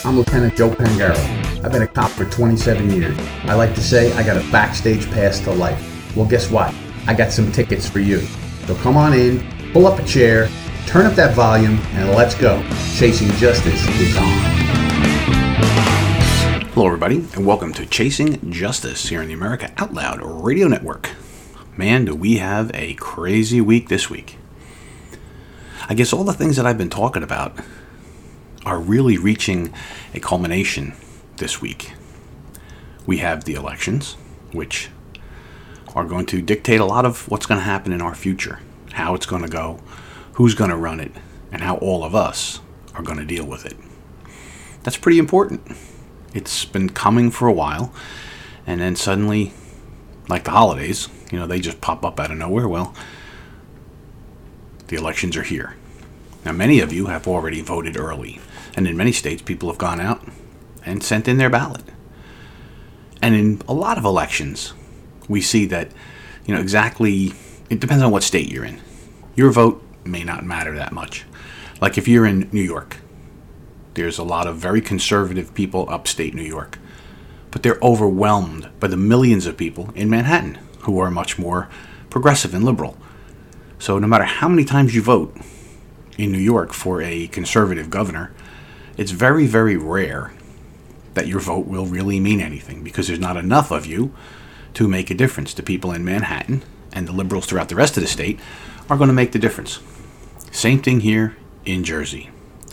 I'm Lieutenant Joe Pangaro. I've been a cop for 27 years. I like to say I got a backstage pass to life. Well, guess what? I got some tickets for you. So come on in, pull up a chair, turn up that volume, and let's go. Chasing Justice is on. Hello, everybody, and welcome to Chasing Justice here on the America Out Loud Radio Network. Man, do we have a crazy week this week. I guess all the things that I've been talking about are really reaching a culmination this week. We have the elections, which are going to dictate a lot of what's going to happen in our future, how it's going to go, who's going to run it, and how all of us are going to deal with it. That's pretty important. It's been coming for a while, and then suddenly, like the holidays, they just pop up out of nowhere. Well, the elections are here. Now, many of you have already voted early, and in many states, people have gone out and sent in their ballot. And in a lot of elections, we see that, exactly, it depends on what state you're in. Your vote may not matter that much. Like if you're in New York, there's a lot of very conservative people upstate New York, but they're overwhelmed by the millions of people in Manhattan who are much more progressive and liberal. So no matter how many times you vote in New York for a conservative governor, it's very, very rare that your vote will really mean anything because there's not enough of you to make a difference. The people in Manhattan and the liberals throughout the rest of the state are going to make the difference. Same thing here in Jersey.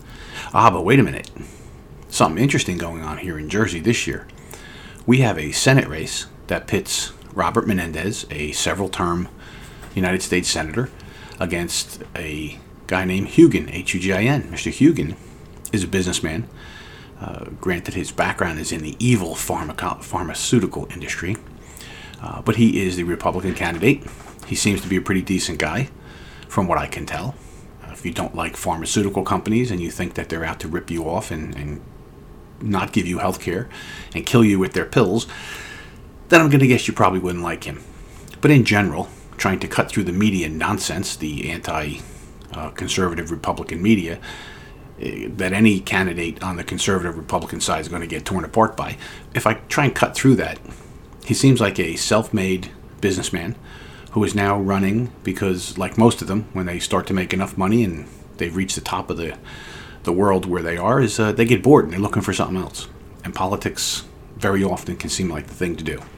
But wait a minute. Something interesting going on here in Jersey this year. We have a Senate race that pits Robert Menendez, a several-term United States Senator, against a guy named Hugin, H-U-G-I-N. Mr. Hugin is a businessman. Granted, his background is in the evil pharmaceutical industry, but he is the Republican candidate. He seems to be a pretty decent guy, from what I can tell. If you don't like pharmaceutical companies and you think that they're out to rip you off and not give you health care and kill you with their pills, then I'm going to guess you probably wouldn't like him. But in general, trying to cut through the media nonsense, the anti-conservative Republican media, that any candidate on the conservative Republican side is going to get torn apart by. If I try and cut through that, he seems like a self-made businessman who is now running because, like most of them, when they start to make enough money and they've reached the top of the world where they are, is they get bored and they're looking for something else. And politics very often can seem like the thing to do.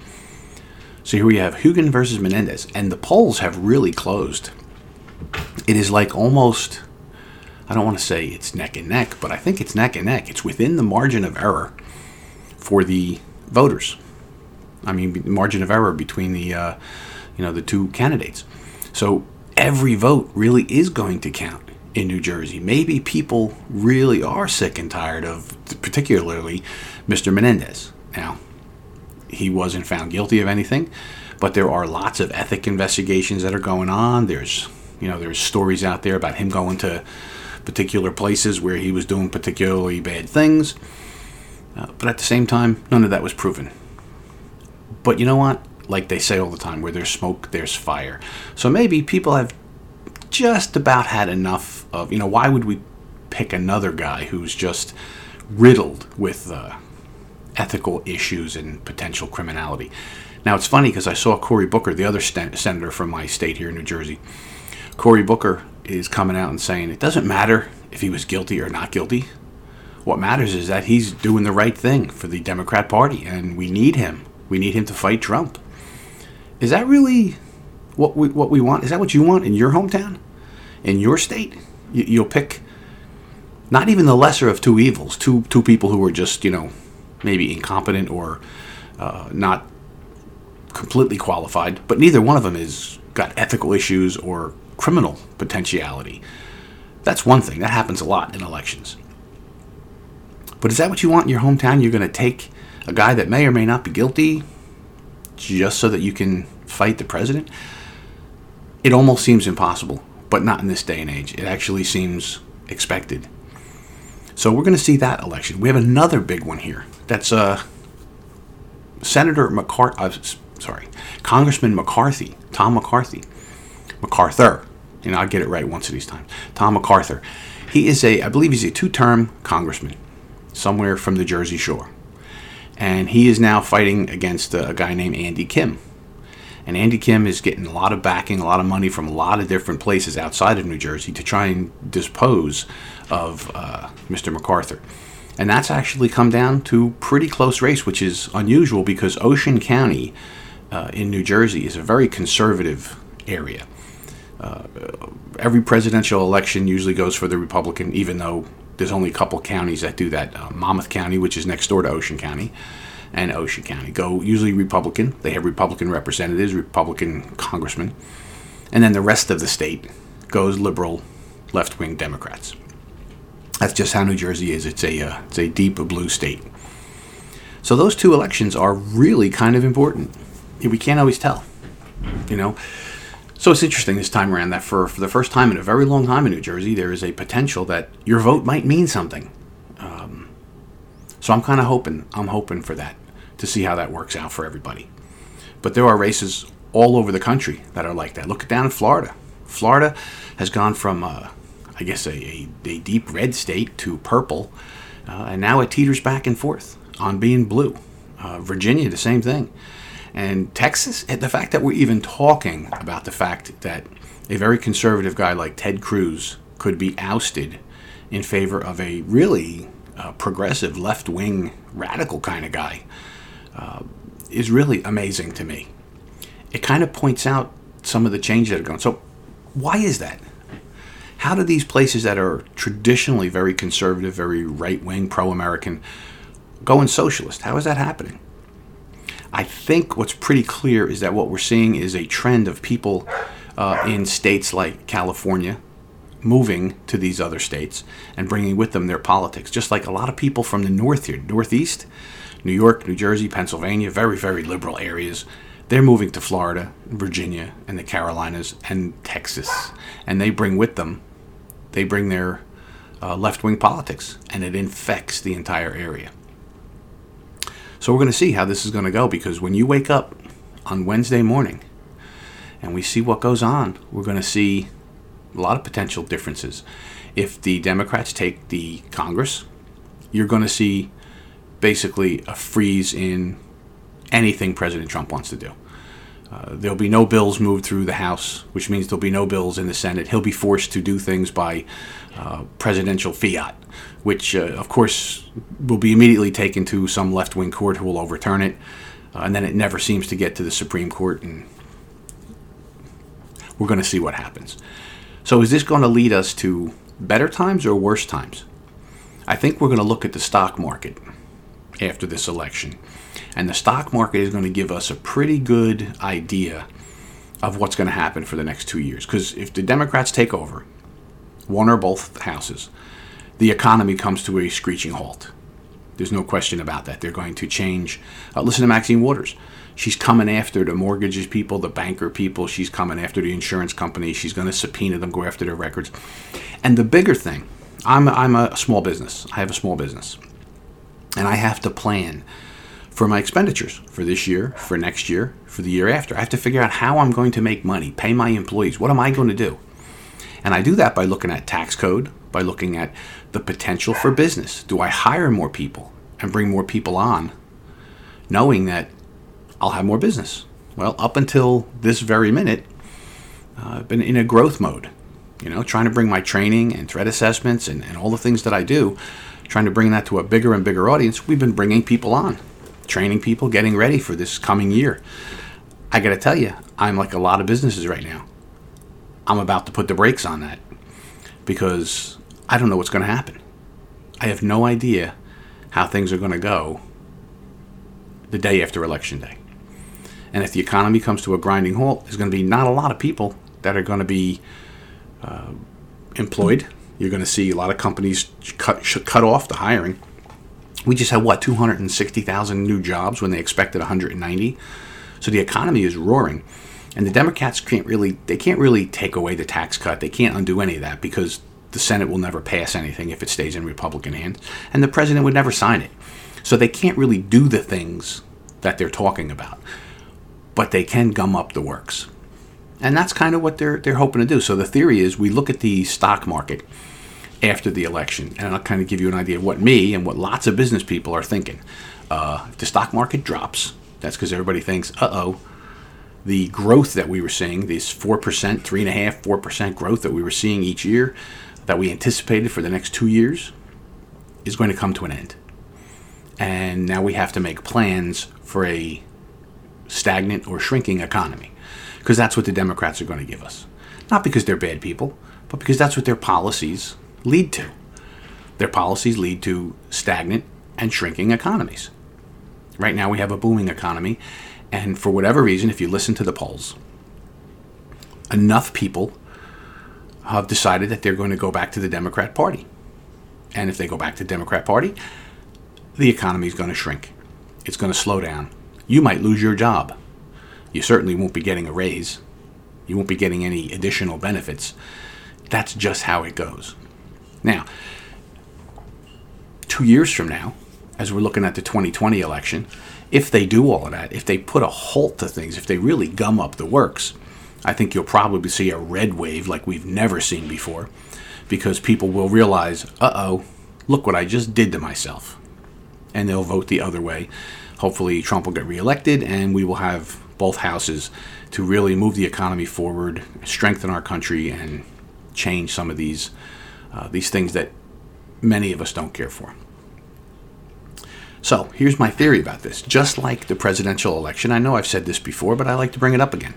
So here we have Hugin versus Menendez, and the polls have really closed. It is like almost, I don't want to say it's neck and neck, but I think it's neck and neck. It's within the margin of error for the voters. I mean, the margin of error between the two candidates. So every vote really is going to count in New Jersey. Maybe people really are sick and tired of, particularly, Mr. Menendez. Now, he wasn't found guilty of anything, but there are lots of ethic investigations that are going on. There's stories out there about him going to particular places where he was doing particularly bad things. But at the same time, none of that was proven. But you know what? Like they say all the time, where there's smoke, there's fire. So maybe people have just about had enough of, why would we pick another guy who's just riddled with ethical issues and potential criminality? Now, it's funny because I saw Cory Booker, the other senator from my state here in New Jersey. Cory Booker is coming out and saying it doesn't matter if he was guilty or not guilty. What matters is that he's doing the right thing for the Democrat Party, and we need him. We need him to fight Trump. Is that really what we want? Is that what you want in your hometown? In your state? You'll pick not even the lesser of two evils, two people who are just, maybe incompetent or not completely qualified, but neither one of them has got ethical issues or criminal potentiality. That's one thing. That happens a lot in elections. But is that what you want in your hometown? You're going to take a guy that may or may not be guilty just so that you can fight the president? It almost seems impossible, but not in this day and age. It actually seems expected. So we're going to see that election. We have another big one here. That's Congressman McCarthy, Tom McCarthy. MacArthur. I get it right once of these times. Tom MacArthur. He is I believe he's a 2-term congressman. somewhere from the Jersey Shore. And he is now fighting against a guy named Andy Kim. And Andy Kim is getting a lot of backing, a lot of money from a lot of different places outside of New Jersey to try and dispose of Mr. MacArthur. And that's actually come down to pretty close race, which is unusual because Ocean County in New Jersey is a very conservative area. Every presidential election usually goes for the Republican, even though there's only a couple counties that do that. Monmouth County, which is next door to Ocean County, and Ocean County go usually Republican. They have Republican representatives, Republican congressmen. And then the rest of the state goes liberal, left-wing Democrats. That's just how New Jersey is. It's a deep blue state. So those two elections are really kind of important. We can't always tell, you know. So it's interesting this time around that for the first time in a very long time in New Jersey, there is a potential that your vote might mean something. So I'm kind of hoping. I'm hoping for that, to see how that works out for everybody. But there are races all over the country that are like that. Look down in Florida. Florida has gone from, I guess, a deep red state to purple, and now it teeters back and forth on being blue. Virginia, the same thing. And Texas, the fact that we're even talking about the fact that a very conservative guy like Ted Cruz could be ousted in favor of a really progressive, left-wing, radical kind of guy is really amazing to me. It kind of points out some of the changes that are going. So why is that? How do these places that are traditionally very conservative, very right-wing, pro-American, go in socialist? How is that happening? I think what's pretty clear is that what we're seeing is a trend of people in states like California moving to these other states and bringing with them their politics. Just like a lot of people from the north here, northeast, New York, New Jersey, Pennsylvania, very, very liberal areas, they're moving to Florida, Virginia, and the Carolinas, and Texas. And they bring with them, they bring their left-wing politics, and it infects the entire area. So we're going to see how this is going to go, because when you wake up on Wednesday morning and we see what goes on, we're going to see a lot of potential differences. If the Democrats take the Congress, you're going to see basically a freeze in anything President Trump wants to do. There'll be no bills moved through the House, which means there'll be no bills in the Senate. He'll be forced to do things by presidential fiat, which, of course, will be immediately taken to some left-wing court who will overturn it, and then it never seems to get to the Supreme Court, and we're going to see what happens. So is this going to lead us to better times or worse times? I think we're going to look at the stock market after this election. And the stock market is going to give us a pretty good idea of what's going to happen for the next 2 years. Because if the Democrats take over, one or both houses, the economy comes to a screeching halt. There's no question about that. They're going to change. Listen to Maxine Waters. She's coming after the mortgages people, the banker people. She's coming after the insurance companies. She's going to subpoena them, go after their records. And the bigger thing, I'm a small business. I have a small business. And I have to plan for my expenditures for this year, for next year, for the year after. I have to figure out how I'm going to make money, pay my employees. What am I going to do? And I do that by looking at tax code, by looking at the potential for business. Do I hire more people and bring more people on, knowing that I'll have more business? Well, up until this very minute, I've been in a growth mode, trying to bring my training and threat assessments and all the things that I do, trying to bring that to a bigger and bigger audience. We've been bringing people on, training people, getting ready for this coming year. I got to tell you, I'm like a lot of businesses right now. I'm about to put the brakes on that because I don't know what's going to happen. I have no idea how things are going to go the day after Election Day. And if the economy comes to a grinding halt, there's going to be not a lot of people that are going to be employed. You're going to see a lot of companies cut off the hiring. We just had, 260,000 new jobs when they expected 190. So the economy is roaring. And the Democrats can't really take away the tax cut. They can't undo any of that because the Senate will never pass anything if it stays in Republican hands. And the president would never sign it. So they can't really do the things that they're talking about. But they can gum up the works. And that's kind of what they're hoping to do. So the theory is we look at the stock market after the election. And I'll kind of give you an idea of what me and what lots of business people are thinking. If the stock market drops, that's because everybody thinks, the growth that we were seeing, this 4%, 3.5%, 4% growth that we were seeing each year, that we anticipated for the next 2 years, is going to come to an end. And now we have to make plans for a stagnant or shrinking economy, because that's what the Democrats are going to give us. Not because they're bad people, but because that's what their policies lead to. Their policies lead to stagnant and shrinking economies. Right now we have a booming economy, and for whatever reason, if you listen to the polls, enough people have decided that they're going to go back to the Democrat Party. And if they go back to the Democrat Party, the economy is going to shrink. It's going to slow down. You might lose your job. You certainly won't be getting a raise. You won't be getting any additional benefits. That's just how it goes. Now, 2 years from now, as we're looking at the 2020 election, if they do all of that, if they put a halt to things, if they really gum up the works, I think you'll probably see a red wave like we've never seen before, because people will realize, look what I just did to myself. And they'll vote the other way. Hopefully Trump will get reelected, and we will have both houses to really move the economy forward, strengthen our country, and change some of these things that many of us don't care for. So here's my theory about this. Just like the presidential election, I know I've said this before, but I like to bring it up again.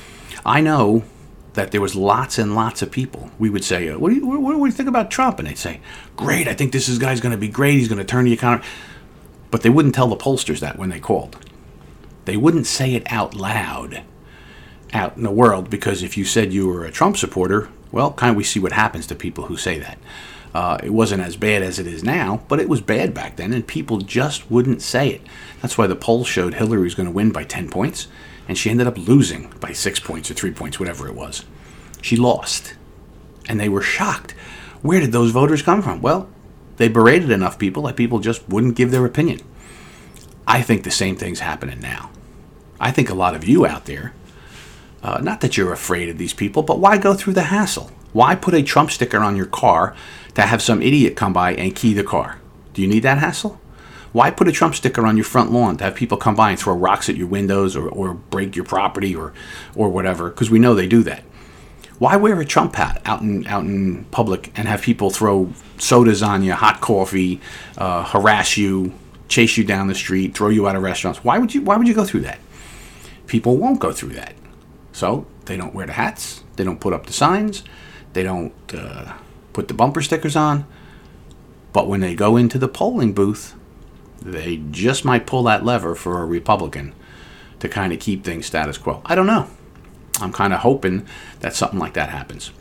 I know that there was lots and lots of people. We would say, what do you think about Trump? And they'd say, great, I think this guy's going to be great. He's going to turn the economy. But they wouldn't tell the pollsters that when they called. They wouldn't say it out loud out in the world, because if you said you were a Trump supporter, well, kind of we see what happens to people who say that. It wasn't as bad as it is now, but it was bad back then, and people just wouldn't say it. That's why the polls showed Hillary was going to win by 10 points, and she ended up losing by 6 points or 3 points, whatever it was. She lost, and they were shocked. Where did those voters come from? Well, they berated enough people that people just wouldn't give their opinion. I think the same thing's happening now. I think a lot of you out there, not that you're afraid of these people, but why go through the hassle? Why put a Trump sticker on your car to have some idiot come by and key the car? Do you need that hassle? Why put a Trump sticker on your front lawn to have people come by and throw rocks at your windows or break your property or whatever? Because we know they do that. Why wear a Trump hat out in public and have people throw sodas on you, hot coffee, harass you, chase you down the street, throw you out of restaurants? Why would you go through that? People won't go through that. So they don't wear the hats. They don't put up the signs. They don't put the bumper stickers on. But when they go into the polling booth, they just might pull that lever for a Republican to kind of keep things status quo. I don't know. I'm kind of hoping that something like that happens.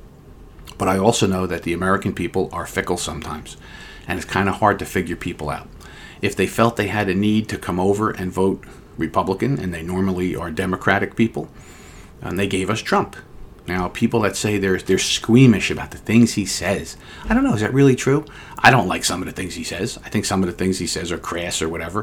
But I also know that the American people are fickle sometimes, and it's kind of hard to figure people out. If they felt they had a need to come over and vote Republican, and they normally are Democratic people, and they gave us Trump. Now, people that say they're squeamish about the things he says, I don't know, is that really true? I don't like some of the things he says. I think some of the things he says are crass or whatever,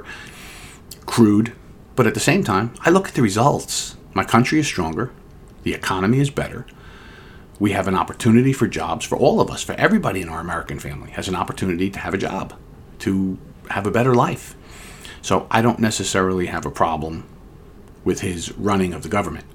crude. But at the same time, I look at the results. My country is stronger. The economy is better. We have an opportunity for jobs for all of us, for everybody in our American family has an opportunity to have a job, to have a better life. So I don't necessarily have a problem with his running of the government.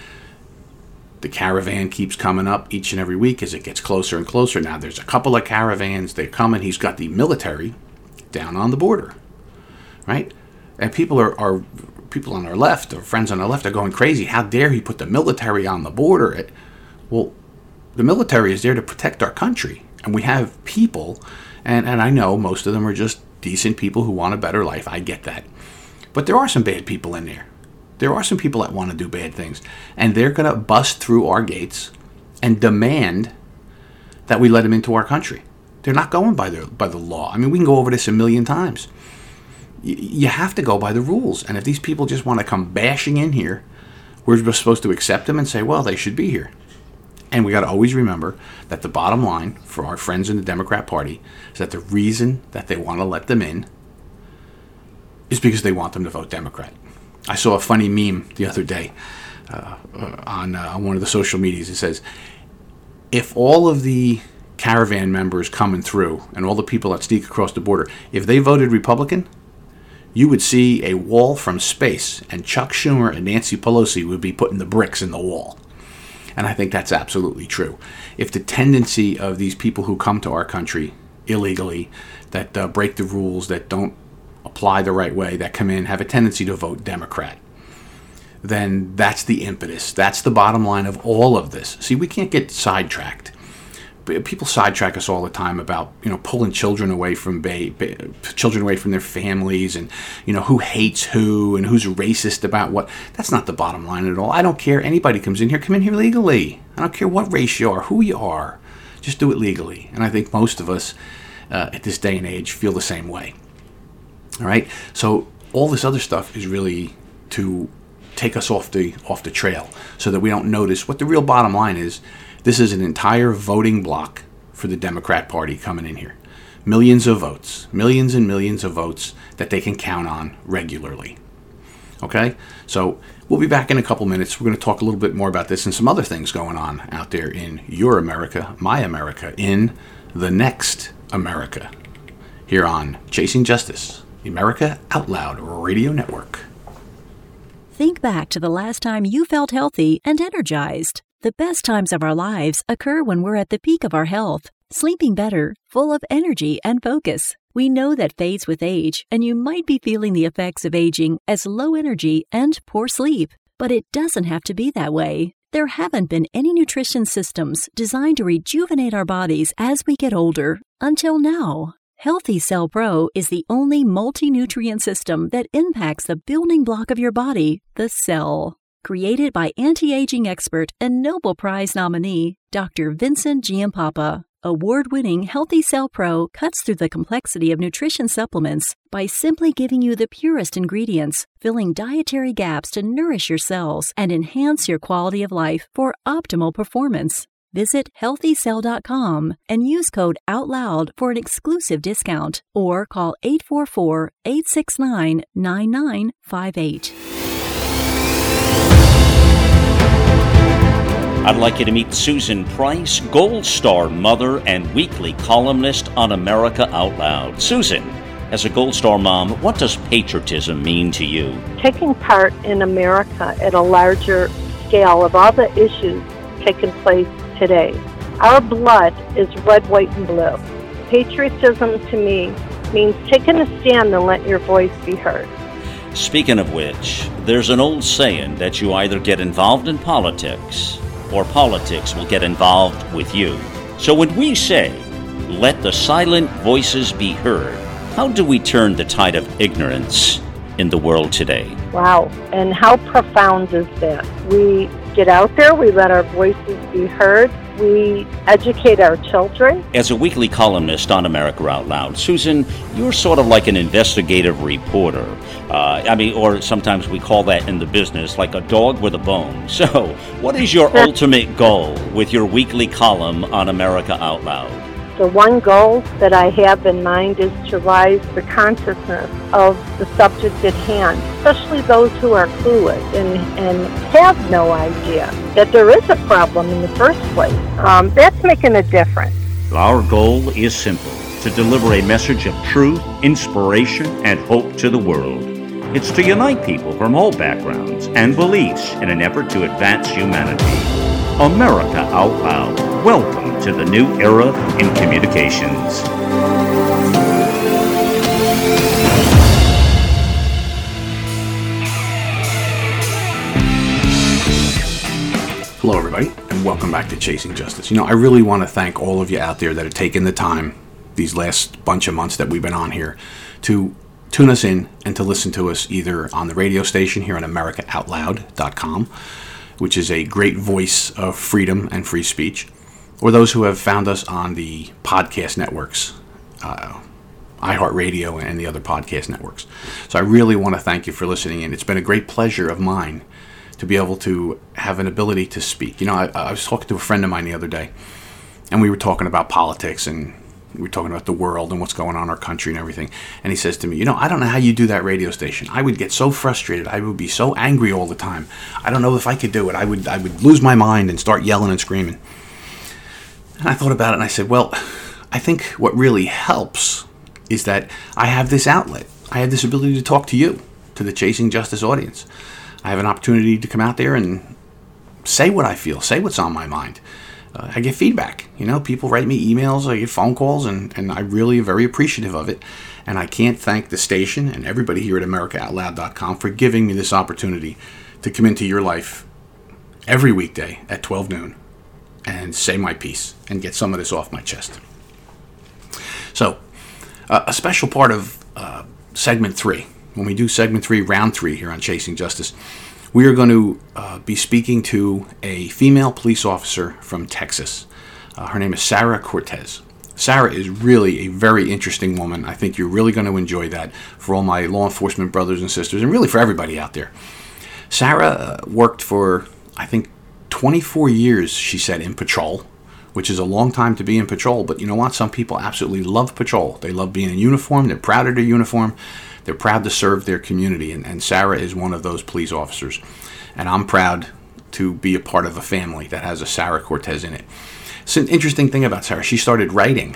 The caravan keeps coming up each and every week as it gets closer and closer. Now there's a couple of caravans. They're coming. He's got the military down on the border, right? And people are people on our left, or friends on our left, are going crazy. How dare he put the military on the border? Well, the military is there to protect our country. And we have people, and I know most of them are just decent people who want a better life. I get that. But there are some bad people in there. There are some people that want to do bad things. And they're going to bust through our gates and demand that we let them into our country. They're not going by the law. I mean, we can go over this a million times. You have to go by the rules. And if these people just want to come bashing in here, we're supposed to accept them and say, well, they should be here. And we got to always remember that the bottom line for our friends in the Democrat Party is that the reason that they want to let them in is because they want them to vote Democrat. I saw a funny meme the other day on one of the social medias. It says, if all of the caravan members coming through and all the people that sneak across the border, if they voted Republican, you would see a wall from space, and Chuck Schumer and Nancy Pelosi would be putting the bricks in the wall. And I think that's absolutely true. If the tendency of these people who come to our country illegally, that break the rules, that don't apply the right way, that come in, have a tendency to vote Democrat, then that's the impetus. That's the bottom line of all of this. See, we can't get sidetracked. People sidetrack us all the time about, pulling children away from children away from their families, and who hates who and who's racist about what. That's not the bottom line at all. I don't care. Anybody comes in here, come in here legally. I don't care what race you are, who you are. Just do it legally. And I think most of us at this day and age feel the same way. All right. So all this other stuff is really to take us off the trail, so that we don't notice what the real bottom line is. This is an entire voting block for the Democrat Party coming in here. Millions of votes, millions and millions of votes that they can count on regularly. Okay? So we'll be back in a couple minutes. We're going to talk a little bit more about this and some other things going on out there in your America, my America, in the next America, here on Chasing Justice, the America Out Loud Radio Network. Think back to the last time you felt healthy and energized. The best times of our lives occur when we're at the peak of our health, sleeping better, full of energy and focus. We know that fades with age, and you might be feeling the effects of aging as low energy and poor sleep. But it doesn't have to be that way. There haven't been any nutrition systems designed to rejuvenate our bodies as we get older until now. Healthy Cell Pro is the only multi-nutrient system that impacts the building block of your body, the cell. Created by anti-aging expert and Nobel Prize nominee, Dr. Vincent Giampapa, award-winning Healthy Cell Pro cuts through the complexity of nutrition supplements by simply giving you the purest ingredients, filling dietary gaps to nourish your cells and enhance your quality of life for optimal performance. Visit HealthyCell.com and use code OUTLOUD for an exclusive discount, or call 844-869-9958. I'd like you to meet Susan Price, Gold Star mother and weekly columnist on America Out Loud. Susan, as a Gold Star mom, what does patriotism mean to you? Taking part in America at a larger scale of all the issues taking place today. Our blood is red, white, and blue. Patriotism to me means taking a stand and let your voice be heard. Speaking of which, there's an old saying that you either get involved in politics or politics will get involved with you. So when we say, let the silent voices be heard, how do we turn the tide of ignorance in the world today? Wow, and how profound is that? We get out there, we let our voices be heard, we educate our children. As a weekly columnist on America Out Loud, Susan, you're sort of like an investigative reporter. Or sometimes we call that in the business like a dog with a bone. So, what is your ultimate goal with your weekly column on America Out Loud? The one goal that I have in mind is to raise the consciousness of the subject at hand, especially those who are clueless and have no idea that there is a problem in the first place. That's making a difference. Our goal is simple, to deliver a message of truth, inspiration, and hope to the world. It's to unite people from all backgrounds and beliefs in an effort to advance humanity. America Out Loud. Welcome to the new era in communications. Hello, everybody, and welcome back to Chasing Justice. I really want to thank all of you out there that have taken the time these last bunch of months that we've been on here to tune us in and to listen to us either on the radio station here on AmericaOutloud.com, which is a great voice of freedom and free speech, or those who have found us on the podcast networks, iHeartRadio and the other podcast networks. So I really want to thank you for listening in. It's been a great pleasure of mine to be able to have an ability to speak. I was talking to a friend of mine the other day, and we were talking about politics, and we were talking about the world and what's going on in our country and everything. And he says to me, I don't know how you do that radio station. I would get so frustrated. I would be so angry all the time. I don't know if I could do it. I would lose my mind and start yelling and screaming. And I thought about it and I said, well, I think what really helps is that I have this outlet. I have this ability to talk to you, to the Chasing Justice audience. I have an opportunity to come out there and say what I feel, say what's on my mind. I get feedback. People write me emails, I get phone calls, and I really am very appreciative of it. And I can't thank the station and everybody here at AmericaOutloud.com for giving me this opportunity to come into your life every weekday at 12 noon and say my piece and get some of this off my chest. So, a special part of segment 3, when we do segment 3, round 3 here on Chasing Justice, we are going to be speaking to a female police officer from Texas. Her name is Sarah Cortez. Sarah is really a very interesting woman. I think you're really going to enjoy that for all my law enforcement brothers and sisters, and really for everybody out there. Sarah worked for, I think, 24 years, she said, in patrol, which is a long time to be in patrol. But you know what? Some people absolutely love patrol. They love being in uniform. They're proud of their uniform. They're proud to serve their community. And Sarah is one of those police officers. And I'm proud to be a part of a family that has a Sarah Cortez in it. It's an interesting thing about Sarah. She started writing.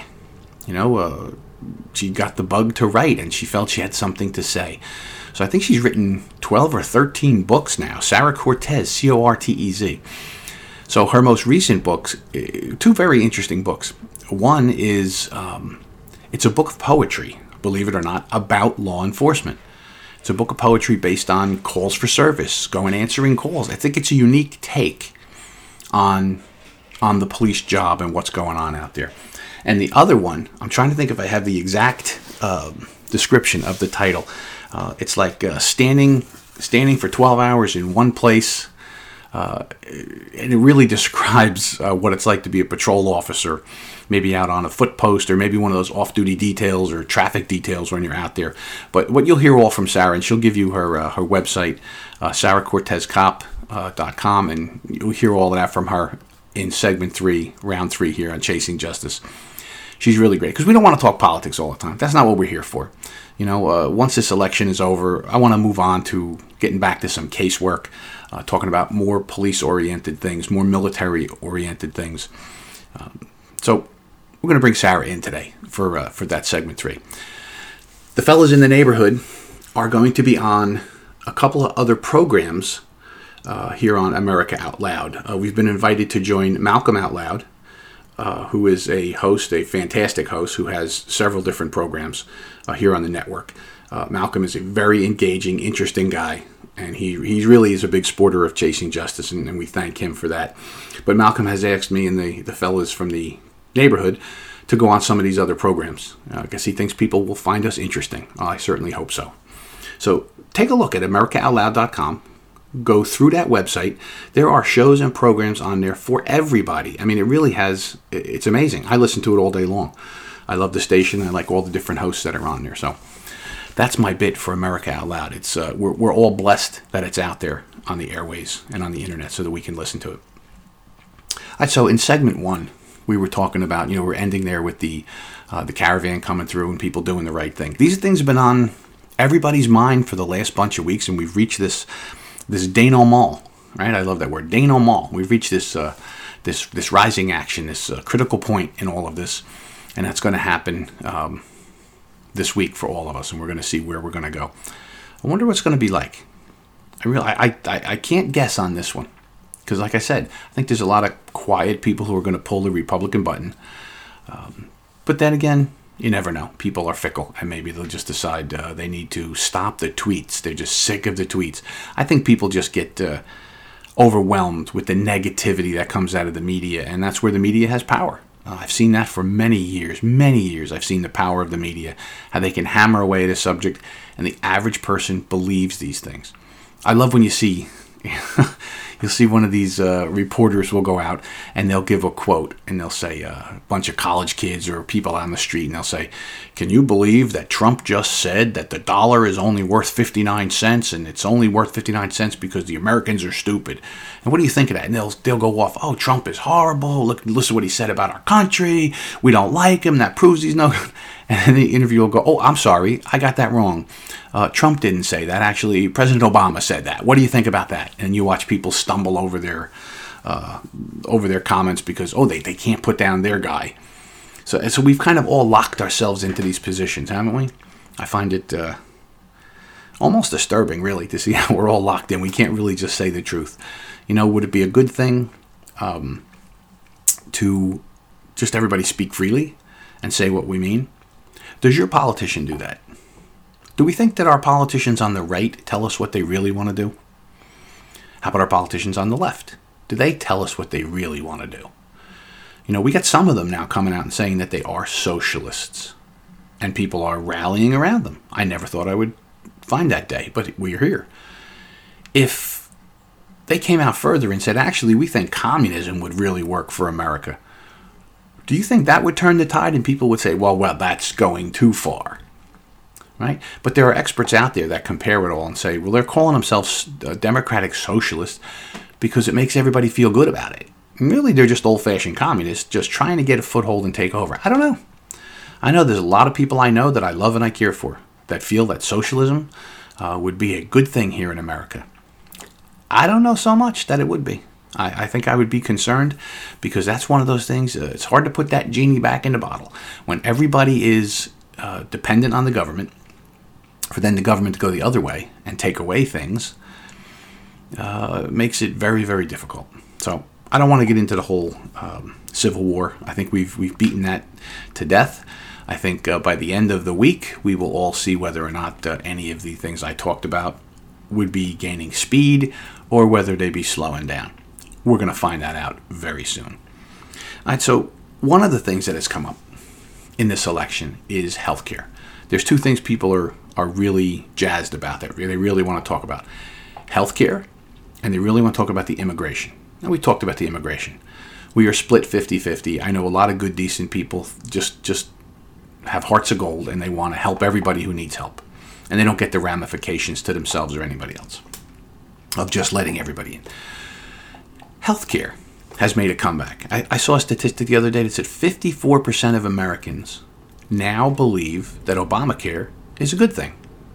She got the bug to write, and she felt she had something to say. So I think she's written 12 or 13 books now. Sarah Cortez, Cortez. So her most recent books, 2 very interesting books. One is, it's a book of poetry, believe it or not, about law enforcement. It's a book of poetry based on calls for service, going answering calls. I think it's a unique take on the police job and what's going on out there. And the other one, I'm trying to think if I have the exact description of the title. It's like standing for 12 hours in one place. And it really describes what it's like to be a patrol officer, maybe out on a foot post or maybe one of those off-duty details or traffic details when you're out there. But what you'll hear all from Sarah, and she'll give you her website, sarahcortezcop.com, and you'll hear all of that from her in segment 3, round 3 here on Chasing Justice. She's really great because we don't want to talk politics all the time. That's not what we're here for. Once this election is over, I want to move on to getting back to some casework, talking about more police-oriented things, more military-oriented things. So we're going to bring Sarah in today for that segment 3. The fellas in the neighborhood are going to be on a couple of other programs here on America Out Loud. We've been invited to join Malcolm Out Loud, who is a host, a fantastic host, who has several different programs here on the network. Malcolm is a very engaging, interesting guy, and he really is a big supporter of Chasing Justice, and we thank him for that. But Malcolm has asked me and the fellas from the neighborhood to go on some of these other programs. I guess he thinks people will find us interesting. I certainly hope so. So take a look at AmericaOutloud.com. Go through that website. There are shows and programs on there for everybody. I mean, it's amazing. I listen to it all day long. I love the station. I like all the different hosts that are on there. So that's my bit for America Out Loud. It's we're all blessed that it's out there on the airways and on the internet so that we can listen to it. All right, so in segment 1, we were talking about, we're ending there with the caravan coming through and people doing the right thing. These things have been on everybody's mind for the last bunch of weeks, and we've reached this denouement, right? I love that word, denouement. We've reached this rising action, this critical point in all of this, and that's going to happen this week for all of us, and we're going to see where we're going to go. I wonder what's going to be like. I can't guess on this one, because like I said, I think there's a lot of quiet people who are going to pull the Republican button, but then again, you never know. People are fickle, and maybe they'll just decide they need to stop the tweets. They're just sick of the tweets. I think people just get overwhelmed with the negativity that comes out of the media, and that's where the media has power. I've seen that for many years. I've seen the power of the media, how they can hammer away at a subject, and the average person believes these things. I love when you see... You'll see one of these reporters will go out and they'll give a quote, and they'll say a bunch of college kids or people on the street, and they'll say, "Can you believe that Trump just said that the dollar is only worth 59 cents and it's only worth 59 cents because the Americans are stupid?" And what do you think of that? And they'll go off, "Oh, Trump is horrible. Listen to what he said about our country. We don't like him. That proves he's no good." And then the interviewer will go, "Oh, I'm sorry. I got that wrong. Trump didn't say that. Actually, President Obama said that. What do you think about that?" And you watch people stumble over their over their comments because, they can't put down their guy. So we've kind of all locked ourselves into these positions, haven't we? I find it almost disturbing, really, to see how we're all locked in. We can't really just say the truth. Would it be a good thing to just everybody speak freely and say what we mean? Does your politician do that? Do we think that our politicians on the right tell us what they really want to do? How about our politicians on the left? Do they tell us what they really want to do? We got some of them now coming out and saying that they are socialists, and people are rallying around them. I never thought I would find that day, but we're here. If they came out further and said, actually, we think communism would really work for America, do you think that would turn the tide and people would say, well, that's going too far? Right? But there are experts out there that compare it all and say, well, they're calling themselves democratic socialists because it makes everybody feel good about it. And really, they're just old-fashioned communists just trying to get a foothold and take over. I don't know. I know there's a lot of people I know that I love and I care for that feel that socialism would be a good thing here in America. I don't know so much that it would be. I think I would be concerned because that's one of those things. It's hard to put that genie back in the bottle. When everybody is dependent on the government, for then the government to go the other way and take away things, makes it very, very difficult. So I don't want to get into the whole Civil War. I think we've beaten that to death. I think by the end of the week, we will all see whether or not any of the things I talked about would be gaining speed or whether they be slowing down. We're going to find that out very soon. All right, so one of the things that has come up in this election is healthcare. There's two things people are really jazzed about that they really want to talk about. Healthcare, and they really want to talk about the immigration. Now, we talked about the immigration. We are split 50-50. I know a lot of good, decent people just have hearts of gold, and they want to help everybody who needs help. And they don't get the ramifications to themselves or anybody else of just letting everybody in. Healthcare has made a comeback. I saw a statistic the other day that said 54% of Americans now believe that Obamacare is a good thing.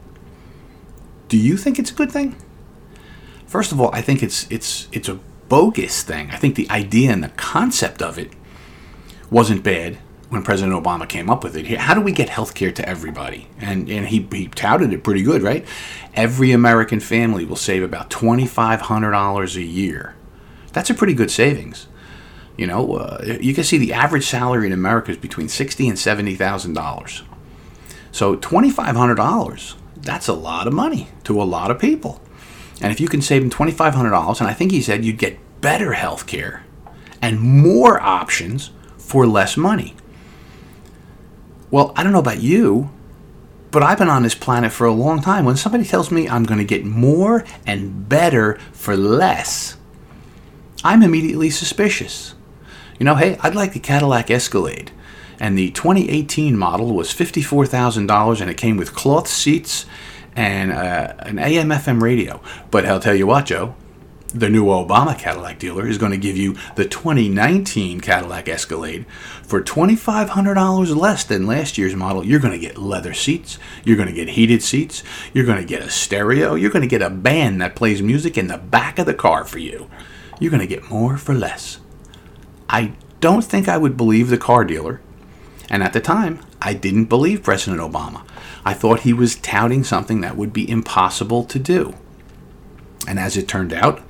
Do you think it's a good thing? First of all, I think it's a bogus thing. I think the idea and the concept of it wasn't bad when President Obama came up with it. How do we get health care to everybody? And he touted it pretty good, right? Every American family will save about $2,500 a year. That's a pretty good savings. You can see the average salary in America is between $60,000 and $70,000. So $2,500, that's a lot of money to a lot of people. And if you can save them $2,500, and I think he said you'd get better health care and more options for less money. Well, I don't know about you, but I've been on this planet for a long time. When somebody tells me I'm going to get more and better for less, I'm immediately suspicious. Hey, I'd like the Cadillac Escalade. And the 2018 model was $54,000, and it came with cloth seats and an AM/FM radio. But I'll tell you what, Joe, the new Obama Cadillac dealer is going to give you the 2019 Cadillac Escalade for $2,500 less than last year's model. You're going to get leather seats. You're going to get heated seats. You're going to get a stereo. You're going to get a band that plays music in the back of the car for you. You're going to get more for less. I don't think I would believe the car dealer. And at the time, I didn't believe President Obama. I thought he was touting something that would be impossible to do. And as it turned out,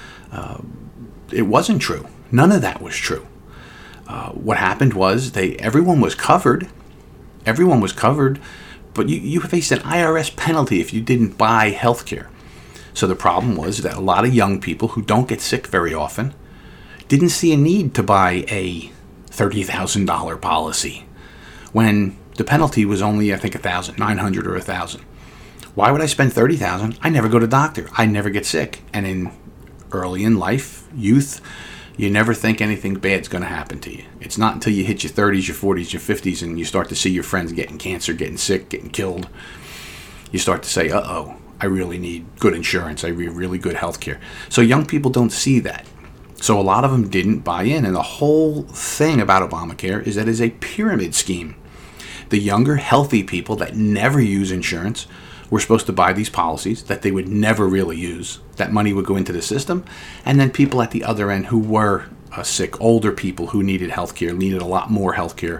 it wasn't true. None of that was true. What happened was everyone was covered. Everyone was covered, but you faced an IRS penalty if you didn't buy health care. So the problem was that a lot of young people who don't get sick very often didn't see a need to buy a $30,000 policy when the penalty was only, I think, $1,900 or $1,000. Why would I spend $30,000? I never go to doctor. I never get sick. And early in life, youth, you never think anything bad's going to happen to you. It's not until you hit your 30s, your 40s, your 50s, and you start to see your friends getting cancer, getting sick, getting killed. You start to say, uh-oh, I really need good insurance. I need really good health care. So young people don't see that. So a lot of them didn't buy in. And the whole thing about Obamacare is that it's a pyramid scheme. The younger, healthy people that never use insurance were supposed to buy these policies that they would never really use. That money would go into the system, and then people at the other end who were sick, older people who needed health care, needed a lot more health care.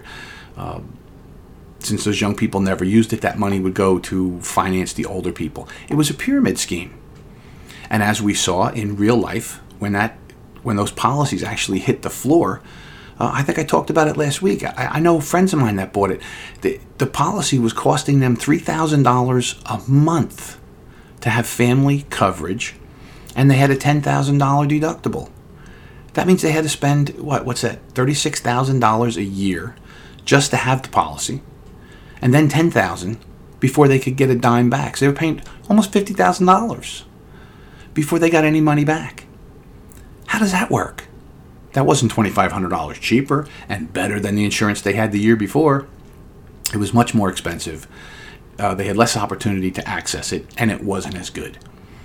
Since those young people never used it, that money would go to finance the older people. It was a pyramid scheme. And as we saw in real life, when those policies actually hit the floor, I think I talked about it last week. I know friends of mine that bought it. The policy was costing them $3,000 a month to have family coverage, and they had a $10,000 deductible. That means they had to spend, what's that, $36,000 a year just to have the policy, and then $10,000 before they could get a dime back. So they were paying almost $50,000 before they got any money back. How does that work? That wasn't $2,500 cheaper and better than the insurance they had the year before. It was much more expensive. They had less opportunity to access it, and it wasn't as good.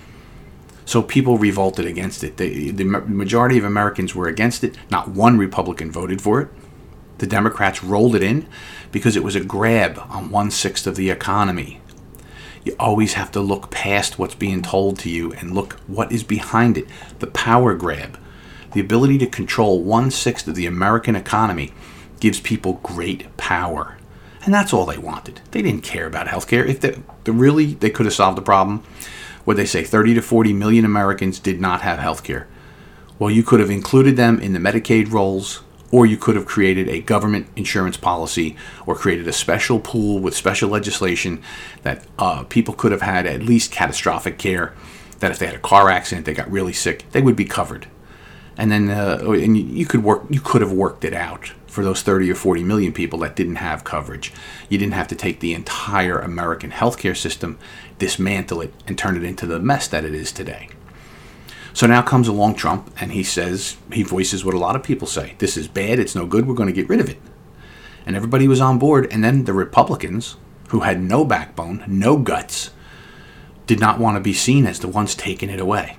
So people revolted against it. The majority of Americans were against it. Not one Republican voted for it. The Democrats rolled it in because it was a grab on 1/6 of the economy. You always have to look past what's being told to you and look what is behind it. The power grab, the ability to control 1/6 of the American economy, gives people great power. And that's all they wanted. They didn't care about healthcare. If they could have solved the problem, what they say, 30 to 40 million Americans did not have healthcare. Well, you could have included them in the Medicaid rolls, or you could have created a government insurance policy or created a special pool with special legislation that people could have had at least catastrophic care, that if they had a car accident, they got really sick, they would be covered. And then you could have worked it out for those 30 or 40 million people that didn't have coverage. You didn't have to take the entire American healthcare system, dismantle it, and turn it into the mess that it is today. So now comes along Trump, and he voices what a lot of people say. This is bad, it's no good, we're going to get rid of it. And everybody was on board, and then the Republicans, who had no backbone, no guts, did not want to be seen as the ones taking it away.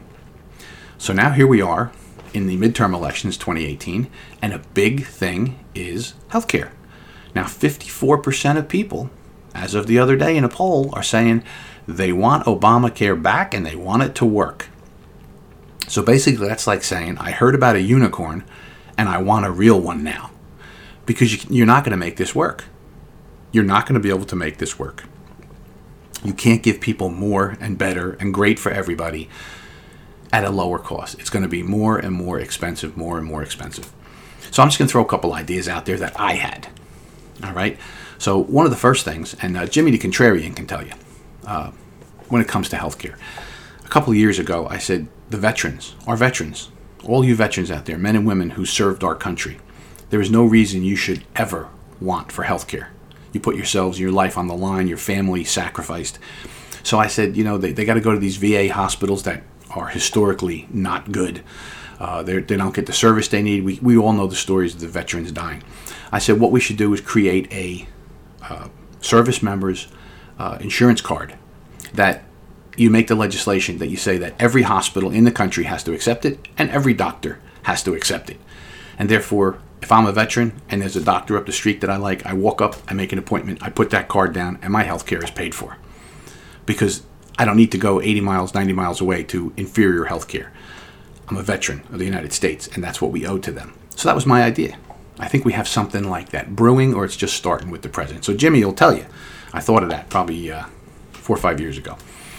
So now here we are in the midterm elections 2018, and a big thing is healthcare. Now 54% of people, as of the other day in a poll, are saying they want Obamacare back and they want it to work. So basically that's like saying, I heard about a unicorn and I want a real one now. Because you're not going to make this work. You're not going to be able to make this work. You can't give people more and better and great for everybody at a lower cost. It's going to be more and more expensive, more and more expensive. So I'm just going to throw a couple ideas out there that I had. All right. So one of the first things, and Jimmy the Contrarian can tell you, when it comes to healthcare. A couple of years ago, I said, our veterans, all you veterans out there, men and women who served our country, there is no reason you should ever want for healthcare. You put yourselves, your life on the line, your family sacrificed. So I said, they got to go to these VA hospitals that are historically not good. They don't get the service they need. We all know the stories of the veterans dying. I said what we should do is create a service members insurance card that you make the legislation that you say that every hospital in the country has to accept it and every doctor has to accept it. And therefore, if I'm a veteran and there's a doctor up the street that I like, I walk up, I make an appointment, I put that card down, and my health care is paid for. Because I don't need to go 80 miles, 90 miles away to inferior health care. I'm a veteran of the United States, and that's what we owe to them. So that was my idea. I think we have something like that brewing, or it's just starting with the president. So Jimmy will tell you, I thought of that probably 4 or 5 years ago.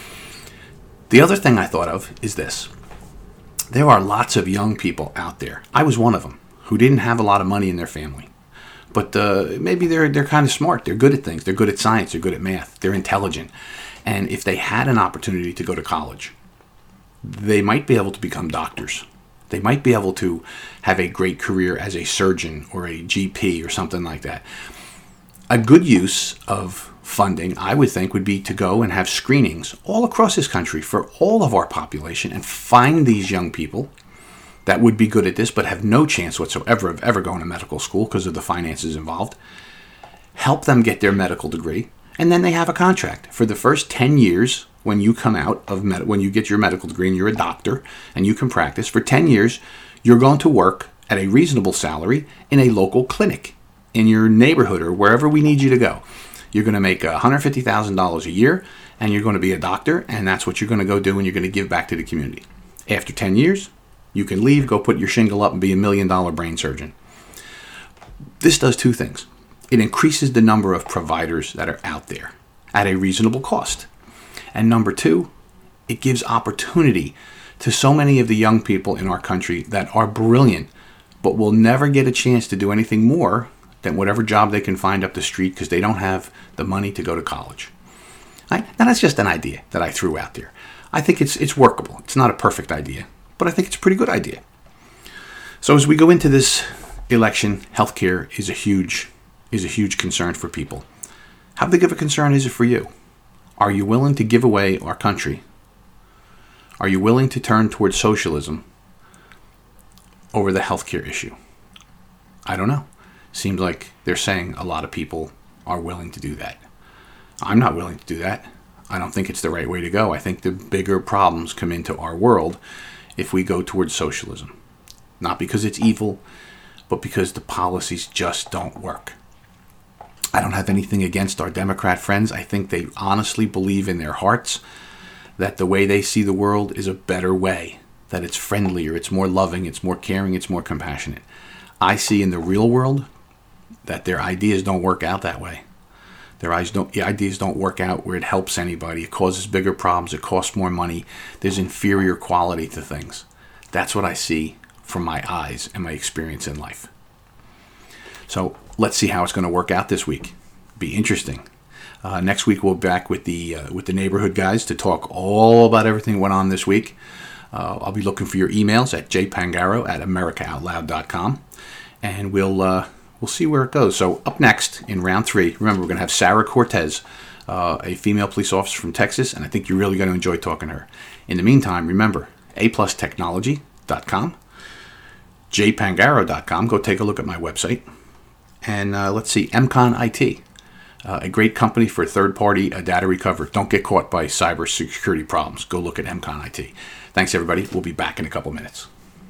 The other thing I thought of is this. There are lots of young people out there. I was one of them who didn't have a lot of money in their family. But maybe they're kind of smart. They're good at things. They're good at science. They're good at math. They're intelligent. And if they had an opportunity to go to college, they might be able to become doctors. They might be able to have a great career as a surgeon or a GP or something like that. A good use of funding, I would think, would be to go and have screenings all across this country for all of our population and find these young people that would be good at this but have no chance whatsoever of ever going to medical school because of the finances involved. Help them get their medical degree, and then they have a contract for the first 10 years. When you come out of when you get your medical degree and you're a doctor and you can practice for 10 years, you're going to work at a reasonable salary in a local clinic in your neighborhood or wherever we need you to go. You're going to make $150,000 a year, and you're going to be a doctor, and that's what you're going to go do, and you're going to give back to the community. After 10 years, you can leave, go put your shingle up, and be $1 million brain surgeon. This does two things. It increases the number of providers that are out there at a reasonable cost. And number two, it gives opportunity to so many of the young people in our country that are brilliant, but will never get a chance to do anything more than whatever job they can find up the street because they don't have the money to go to college. Right? Now, that's just an idea that I threw out there. I think it's workable. It's not a perfect idea, but I think it's a pretty good idea. So as we go into this election, healthcare is a huge concern for people. How big of a concern is it for you? Are you willing to give away our country? Are you willing to turn towards socialism over the healthcare issue? I don't know. Seems like they're saying a lot of people are willing to do that. I'm not willing to do that. I don't think it's the right way to go. I think the bigger problems come into our world if we go towards socialism. Not because it's evil, but because the policies just don't work. I don't have anything against our Democrat friends. I think they honestly believe in their hearts that the way they see the world is a better way, that it's friendlier, it's more loving, it's more caring, it's more compassionate. I see in the real world that their ideas don't work out that way. Their ideas don't work out where it helps anybody. It causes bigger problems. It costs more money. There's inferior quality to things. That's what I see from my eyes and my experience in life. So let's see how it's going to work out this week. Be interesting. Next week we'll be back with the neighborhood guys to talk all about everything that went on this week. I'll be looking for your emails at jpangaro@americaoutloud.com, and we'll see where it goes. So up next in round 3, remember we're going to have Sarah Cortez, a female police officer from Texas, and I think you're really going to enjoy talking to her. In the meantime, remember aplusTechnology.com, jpangaro.com. Go take a look at my website. And let's see, MCON IT, a great company for third-party data recovery. Don't get caught by cybersecurity problems. Go look at MCON IT. Thanks, everybody. We'll be back in a couple minutes.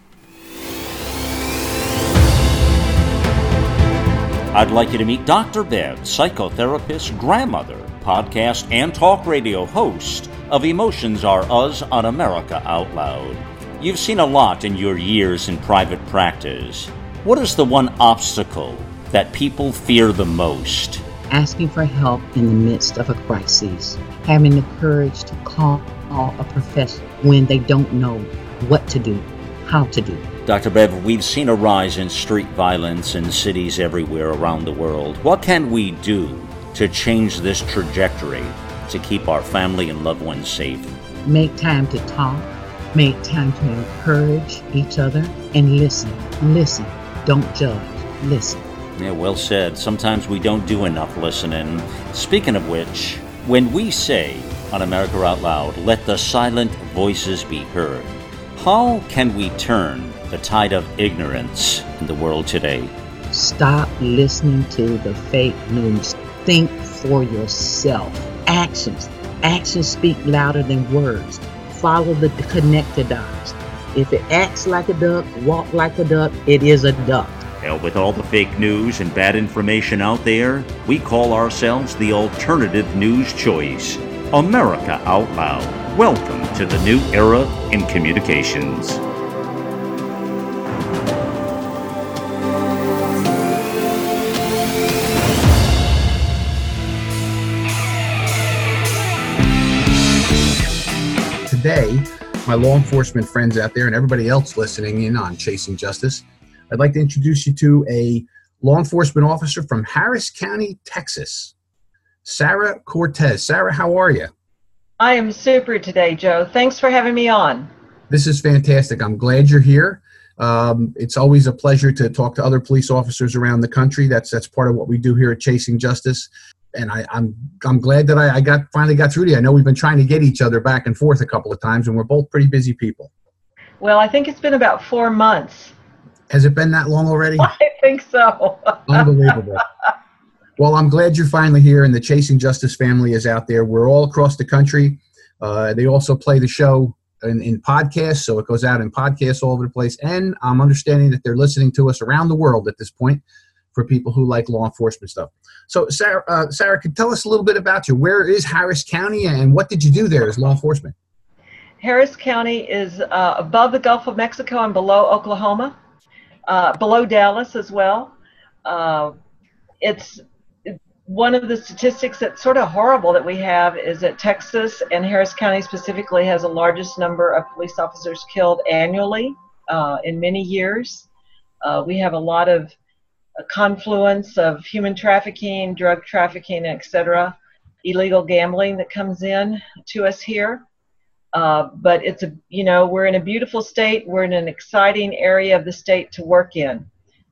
I'd like you to meet Dr. Bev, psychotherapist, grandmother, podcast, and talk radio host of Emotions Are Us on America Out Loud. You've seen a lot in your years in private practice. What is the one obstacle that people fear the most? Asking for help in the midst of a crisis, having the courage to call a professional when they don't know what to do, how to do. Dr. Bev, we've seen a rise in street violence in cities everywhere around the world. What can we do to change this trajectory to keep our family and loved ones safe? Make time to talk, make time to encourage each other, and listen. Listen, don't judge, listen. Yeah, well said. Sometimes we don't do enough listening. Speaking of which, when we say on America Out Loud, let the silent voices be heard, how can we turn the tide of ignorance in the world today? Stop listening to the fake news. Think for yourself. Actions speak louder than words. Follow the connected dots. If it acts like a duck, walk like a duck, it is a duck. Hell, with all the fake news and bad information out there, we call ourselves the alternative news choice. America Out Loud. Welcome to the new era in communications. Today, my law enforcement friends out there and everybody else listening in on Chasing Justice, I'd like to introduce you to a law enforcement officer from Harris County, Texas, Sarah Cortez. Sarah, how are you? I am super today, Joe. Thanks for having me on. This is fantastic. I'm glad you're here. It's always a pleasure to talk to other police officers around the country. That's part of what we do here at Chasing Justice. And I'm glad that I finally got through to you. I know we've been trying to get each other back and forth a couple of times, and we're both pretty busy people. Well, I think it's been about 4 months. Has it been that long already? I think so. Unbelievable. Well, I'm glad you're finally here, and the Chasing Justice family is out there. We're all across the country. They also play the show in podcasts, so it goes out in podcasts all over the place. And I'm understanding that they're listening to us around the world at this point for people who like law enforcement stuff. So, Sarah, could tell us a little bit about you. Where is Harris County, and what did you do there as law enforcement? Harris County is above the Gulf of Mexico and below Oklahoma, below Dallas as well. It's one of the statistics that's sort of horrible that we have is that Texas and Harris County specifically has the largest number of police officers killed annually in many years. We have a lot of confluence of human trafficking, drug trafficking, etc., illegal gambling that comes in to us here. But it's we're in a beautiful state. We're in an exciting area of the state to work in.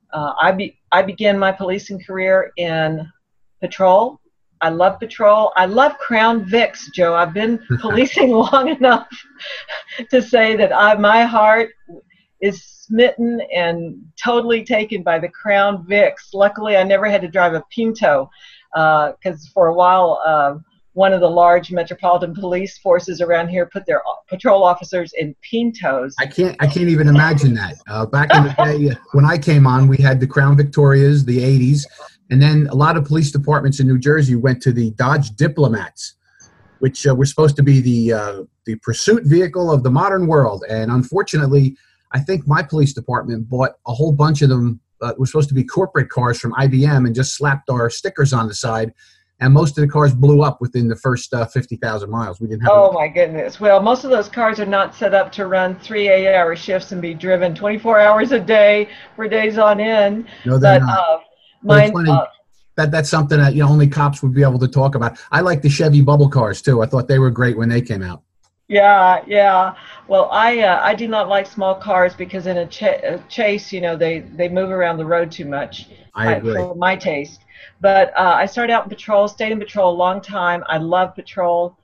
I began my policing career in patrol. I love patrol. I love Crown Vics, Joe. I've been policing long enough to say that my heart is smitten and totally taken by the Crown Vics. Luckily, I never had to drive a Pinto because for a while, one of the large metropolitan police forces around here put their patrol officers in Pintos. I can't even imagine that. Back in the day when I came on, we had the Crown Victorias, the 80s, and then a lot of police departments in New Jersey went to the Dodge Diplomats, which were supposed to be the pursuit vehicle of the modern world. And unfortunately, I think my police department bought a whole bunch of them. Were supposed to be corporate cars from IBM and just slapped our stickers on the side. And most of the cars blew up within the first 50,000 miles. We didn't have. Oh my goodness! Well, most of those cars are not set up to run 3 8-hour shifts and be driven 24 hours a day for days on end. No, they're not. Mine. That's something that only cops would be able to talk about. I like the Chevy bubble cars too. I thought they were great when they came out. Yeah. Well, I do not like small cars because in a chase, they move around the road too much. I agree. For my taste. But I started out in patrol, stayed in patrol a long time. I love patrol.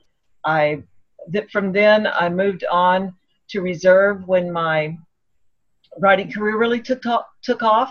From then I moved on to reserve when my riding career really took off.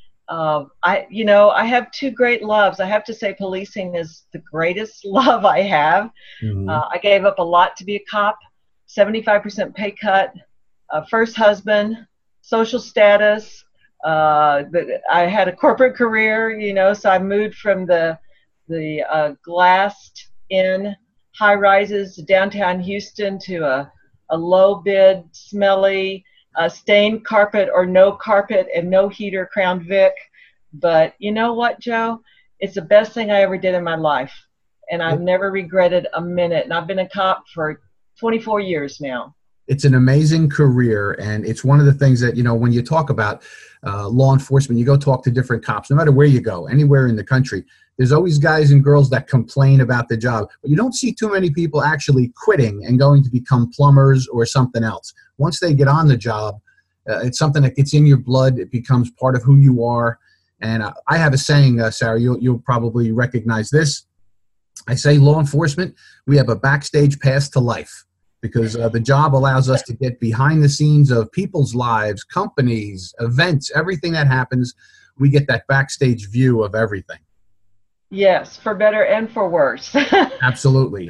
I have two great loves. I have to say policing is the greatest love I have. Mm-hmm. I gave up a lot to be a cop, 75% pay cut, first husband, social status. I had a corporate career, so I moved from the glassed in high rises downtown Houston to a low bid, smelly, stained carpet or no carpet and no heater Crown Vic. But you know what, Joe? It's the best thing I ever did in my life. And I've never regretted a minute. And I've been a cop for 24 years now. It's an amazing career, and it's one of the things that, when you talk about law enforcement, you go talk to different cops, no matter where you go, anywhere in the country, there's always guys and girls that complain about the job. But you don't see too many people actually quitting and going to become plumbers or something else. Once they get on the job, it's something that gets in your blood. It becomes part of who you are. And I have a saying, Sarah, you'll probably recognize this. I say law enforcement, we have a backstage pass to life. Because the job allows us to get behind the scenes of people's lives, companies, events, everything that happens. We get that backstage view of everything. Yes, for better and for worse. Absolutely.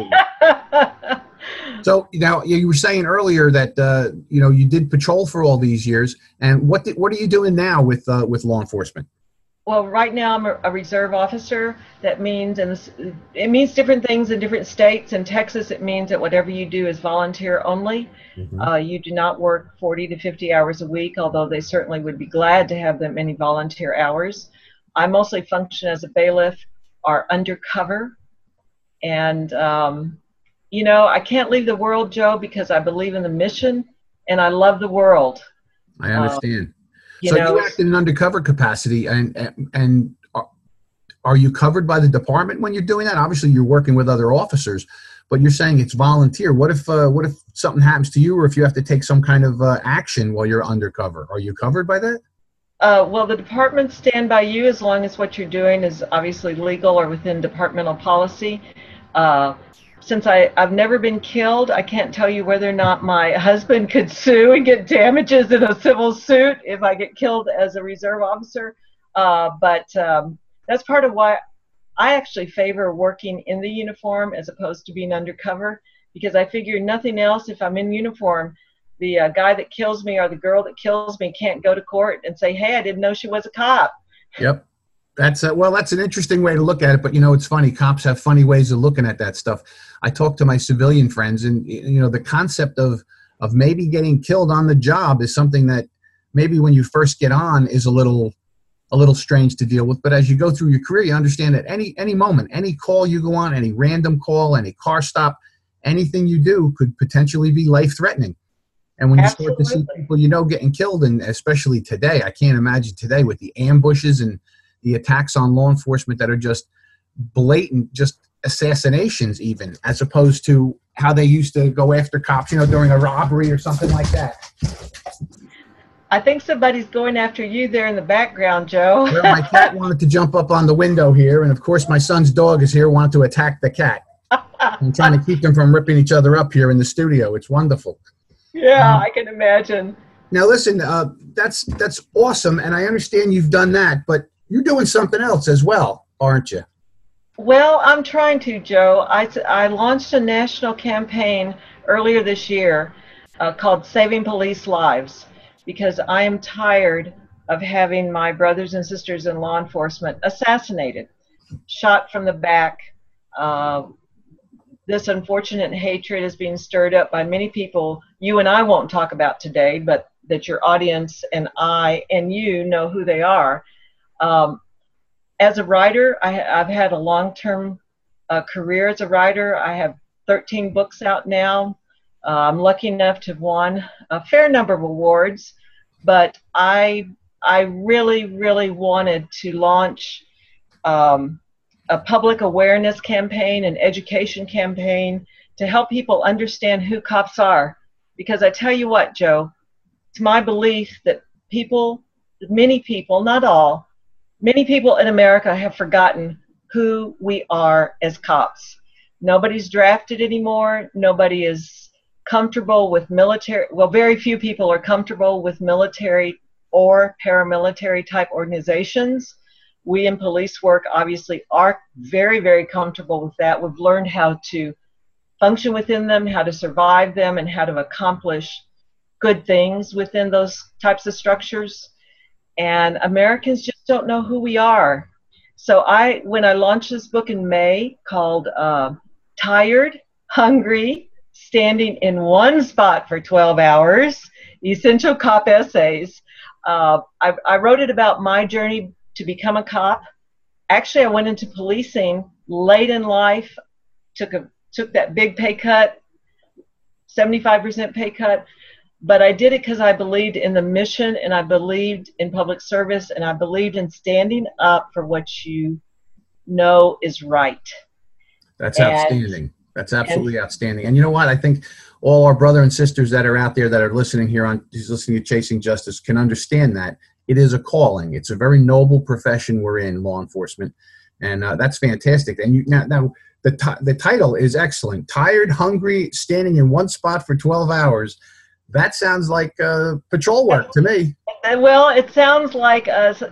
So now you were saying earlier that you did patrol for all these years, and what are you doing now with law enforcement? Well, right now I'm a reserve officer. That means, it means different things in different states. In Texas, it means that whatever you do is volunteer only. Mm-hmm. You do not work 40 to 50 hours a week, although they certainly would be glad to have that many volunteer hours. I mostly function as a bailiff or undercover. And, I can't leave the world, Joe, because I believe in the mission and I love the world. I understand. So you act in an undercover capacity, and are you covered by the department when you're doing that? Obviously, you're working with other officers, but you're saying it's volunteer. What if something happens to you, or if you have to take some kind of action while you're undercover? Are you covered by that? Well, the departments stand by you as long as what you're doing is obviously legal or within departmental policy. Since I've never been killed, I can't tell you whether or not my husband could sue and get damages in a civil suit if I get killed as a reserve officer. But that's part of why I actually favor working in the uniform as opposed to being undercover, because I figure nothing else, if I'm in uniform, the guy that kills me or the girl that kills me can't go to court and say, hey, I didn't know she was a cop. Yep. That's that's an interesting way to look at it. But, it's funny. Cops have funny ways of looking at that stuff. I talk to my civilian friends, and, the concept of maybe getting killed on the job is something that maybe when you first get on is a little strange to deal with. But as you go through your career, you understand that any moment, any call you go on, any random call, any car stop, anything you do could potentially be life-threatening. And when you start to see people, getting killed, and especially today, I can't imagine today with the ambushes and the attacks on law enforcement that are just blatant, just assassinations even, as opposed to how they used to go after cops, during a robbery or something like that. I think somebody's going after you there in the background, Joe. Well, my cat wanted to jump up on the window here, and of course my son's dog is here, wanted to attack the cat. I'm trying to keep them from ripping each other up here in the studio. It's wonderful. Yeah, I can imagine. Now listen, that's awesome, and I understand you've done that, but you're doing something else as well, aren't you? Well, I'm trying to, Joe. I launched a national campaign earlier this year called Saving Police Lives, because I am tired of having my brothers and sisters in law enforcement assassinated, shot from the back. This unfortunate hatred is being stirred up by many people you and I won't talk about today, but that your audience and I and you know who they are. As a writer, I've had a long-term career as a writer. I have 13 books out now. I'm lucky enough to have won a fair number of awards, but I really, really wanted to launch a public awareness campaign, an education campaign to help people understand who cops are. Because I tell you what, Joe, it's my belief that many people, not all, many people in America have forgotten who we are as cops. Nobody's drafted anymore. Nobody is comfortable with military. Well, very few people are comfortable with military or paramilitary type organizations. We in police work obviously are very, very comfortable with that. We've learned how to function within them, how to survive them, and how to accomplish good things within those types of structures. And Americans just don't know who we are. So when I launched this book in May called Tired, Hungry, Standing in One Spot for 12 Hours, Essential Cop Essays, I wrote it about my journey to become a cop. Actually, I went into policing late in life, took that big pay cut, 75% pay cut. But I did it because I believed in the mission, and I believed in public service, and I believed in standing up for what you know is right. That's outstanding. That's absolutely outstanding. And you know what? I think all our brother and sisters that are out there that are listening who's listening to Chasing Justice can understand that it is a calling. It's a very noble profession we're in, law enforcement, and that's fantastic. And now the title is excellent. Tired, Hungry, Standing in One Spot for 12 Hours. That sounds like patrol work to me. Well, it sounds like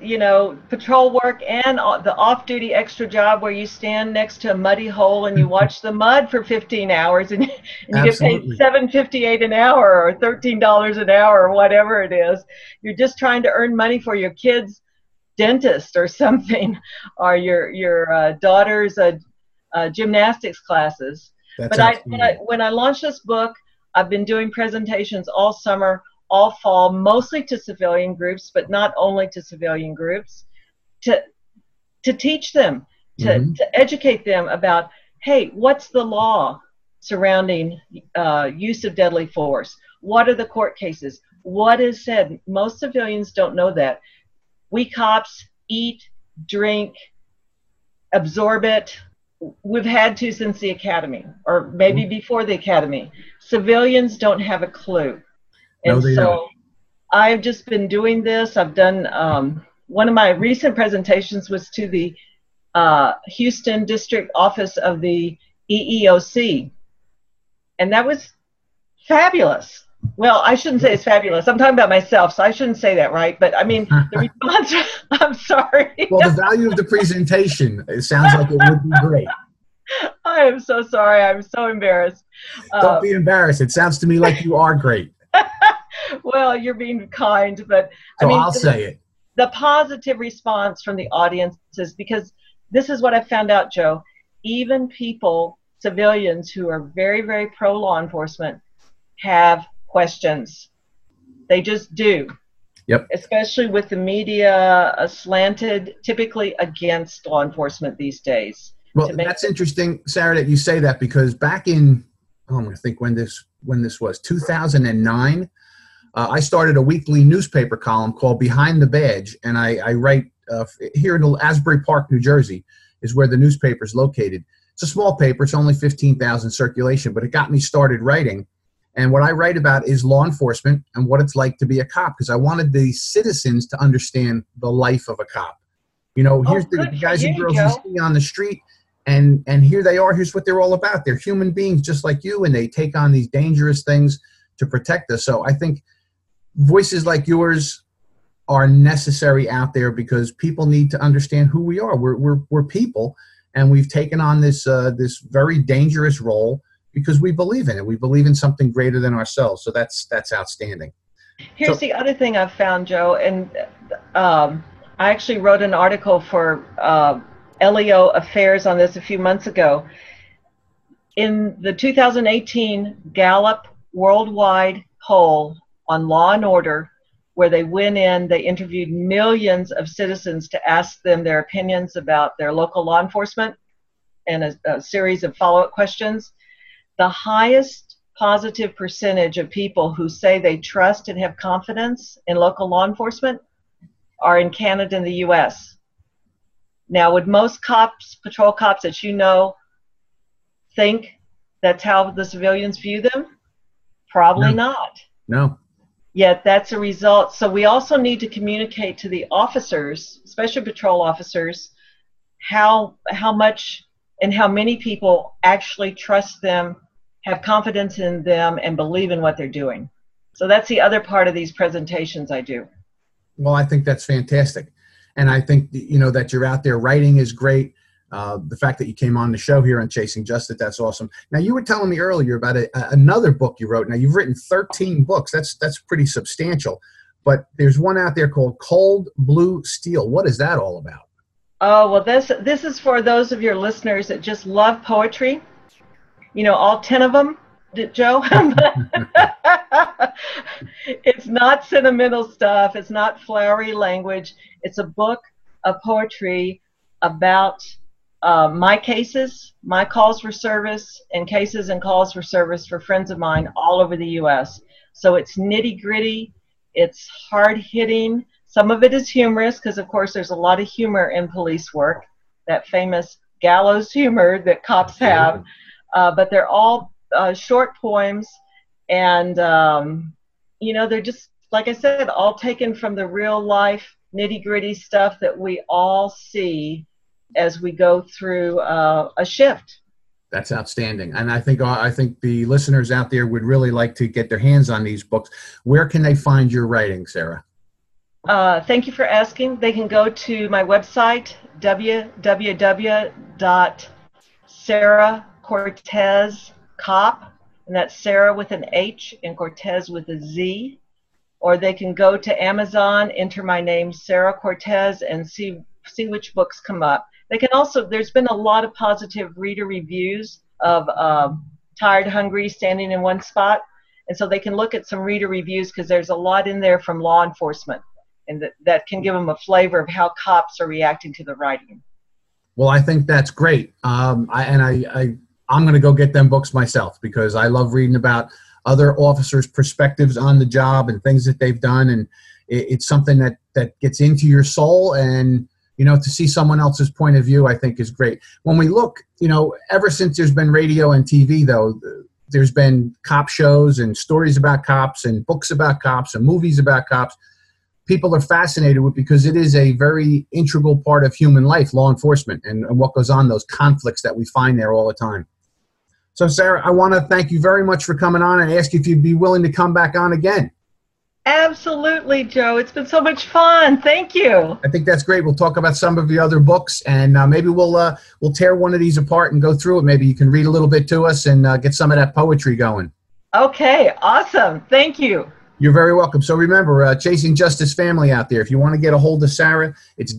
patrol work and the off-duty extra job where you stand next to a muddy hole and you watch the mud for 15 hours and you get paid $7.58 an hour or $13 an hour or whatever it is. You're just trying to earn money for your kid's dentist or something, or your daughter's gymnastics classes. But when I launched this book, I've been doing presentations all summer, all fall, mostly to civilian groups, but not only to civilian groups, to teach them, to educate them about, hey, what's the law surrounding use of deadly force? What are the court cases? What is said? Most civilians don't know that. We cops eat, drink, absorb it. We've had to since the academy, or maybe before the academy. Civilians don't have a clue. And so I've just been doing this. I've done, one of my recent presentations was to the Houston District Office of the EEOC. And that was fabulous. Well, I shouldn't say it's fabulous. I'm talking about myself, so I shouldn't say that, right? But I mean, the response, I'm sorry. Well, the value of the presentation, it sounds like it would be great. I am so sorry. I'm so embarrassed. Don't be embarrassed. It sounds to me like you are great. Well, you're being kind, but I'll say it. the positive response from the audiences, because this is what I found out, Joe. Even people, civilians who are very, very pro law enforcement, have questions. They just do. Yep. Especially with the media slanted typically against law enforcement these days. Well, that's interesting, Sarah, that you say that, because back in, I think when this was, 2009, I started a weekly newspaper column called Behind the Badge, and I write here in Asbury Park, New Jersey, is where the newspaper is located. It's a small paper. It's only 15,000 circulation, but it got me started writing. And what I write about is law enforcement and what it's like to be a cop, because I wanted the citizens to understand the life of a cop. You know, here's the guys and girls you see on the street, and here they are. Here's what they're all about. They're human beings just like you, and they take on these dangerous things to protect us. So I think voices like yours are necessary out there, because people need to understand who we are. We're people, and we've taken on this this very dangerous role because we believe in it. We believe in something greater than ourselves. So that's outstanding. Here's the other thing I've found, Joe, and I actually wrote an article for LEO Affairs on this a few months ago. In the 2018 Gallup worldwide poll on law and order, where they went in, they interviewed millions of citizens to ask them their opinions about their local law enforcement and a series of follow-up questions. The highest positive percentage of people who say they trust and have confidence in local law enforcement are in Canada and the U.S. Now, would most cops, patrol cops that you know, think that's how the civilians view them? Probably not. No. Yet that's a result. So we also need to communicate to the officers, especially patrol officers, how much and how many people actually trust them, have confidence in them, and believe in what they're doing. So that's the other part of these presentations I do. Well, I think that's fantastic. And I think, you know, that you're out there writing is great. The fact that you came on the show here on Chasing Justice, that's awesome. Now, you were telling me earlier about another book you wrote. Now, you've written 13 books. That's pretty substantial. But there's one out there called Cold Blue Steel. What is that all about? Oh, well, this is for those of your listeners that just love poetry. You know, all 10 of them, Joe. It's not sentimental stuff. It's not flowery language. It's a book of poetry about my cases, my calls for service, and cases and calls for service for friends of mine all over the U.S. So it's nitty-gritty. It's hard-hitting. Some of it is humorous because, of course, there's a lot of humor in police work, that famous gallows humor that cops have. But they're all short poems, and, you know, they're just, like I said, all taken from the real-life nitty-gritty stuff that we all see as we go through a shift. That's outstanding. And I think the listeners out there would really like to get their hands on these books. Where can they find your writing, Sarah? Thank you for asking. They can go to my website, www.sarahcortezcop, and that's Sarah with an H and Cortez with a Z. Or they can go to Amazon, enter my name, Sarah Cortez, and see which books come up. They can also, there's been a lot of positive reader reviews of Tired, Hungry, Standing in One Spot. And so they can look at some reader reviews because there's a lot in there from law enforcement, and that can give them a flavor of how cops are reacting to the writing. Well, I think that's great. I'm going to go get them books myself, because I love reading about other officers' perspectives on the job and things that they've done. And it's something that gets into your soul, and, you know, to see someone else's point of view, I think is great. When we look, you know, ever since there's been radio and TV, though, there's been cop shows and stories about cops and books about cops and movies about cops. People are fascinated with, because it is a very integral part of human life, law enforcement, and what goes on, those conflicts that we find there all the time. So, Sarah, I want to thank you very much for coming on and ask if you'd be willing to come back on again. Absolutely, Joe. It's been so much fun. Thank you. I think that's great. We'll talk about some of the other books, and maybe we'll tear one of these apart and go through it. Maybe you can read a little bit to us and get some of that poetry going. Okay, awesome. Thank you. You're very welcome. So remember, Chasing Justice family out there, if you want to get a hold of Sarah, it's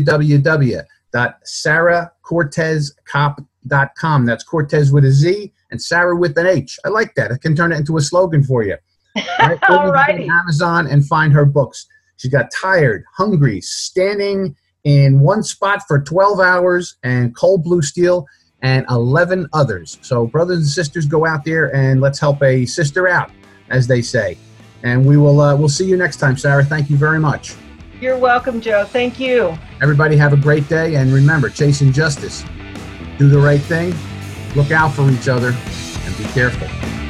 www.sarahcortezcop.com. That's Cortez with a Z and Sarah with an H. I like that. I can turn it into a slogan for you. Right? All righty. Amazon and find her books. She's got Tired, Hungry, Standing in One Spot for 12 Hours, and Cold Blue Steel, and 11 others. So brothers and sisters, go out there and let's help a sister out, as they say. And we'll see you next time, Sarah. Thank you very much. You're welcome, Joe. Thank you. Everybody have a great day, and remember, chasing justice. Do the right thing, look out for each other, and be careful.